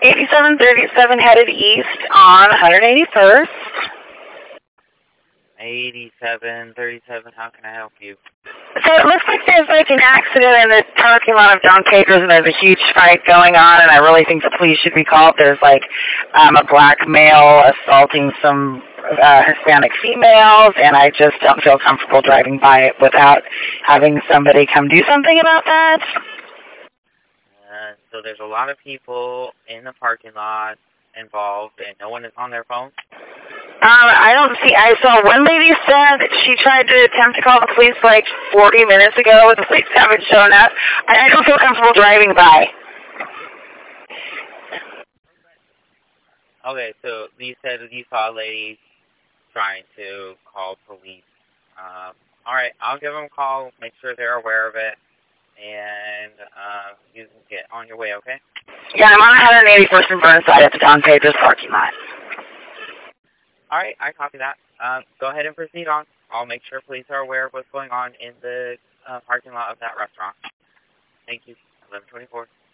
8737 headed east on 181st. 8737, how can I help you? So it looks like there's like an accident in the parking lot of Don Pedro's, and there's a huge fight going on, and I really think the police should be called. There's like a black male assaulting some Hispanic females, and I just don't feel comfortable driving by it without having somebody come do something about that. So there's a lot of people in the parking lot involved, and no one is on their phone? I don't see. I saw one lady said that she tried to attempt to call the police like 40 minutes ago, and the police haven't shown up. I don't feel comfortable driving by. Okay, so you said that you saw a lady trying to call police. All right, I'll give them a call, make sure they're aware of it, and you can get on your way, okay? Yeah, I'm on 181st and Burnside at the Don Pedro's parking lot. All right, I copy that. Go ahead and proceed on. I'll make sure police are aware of what's going on in the parking lot of that restaurant. Thank you. 1124.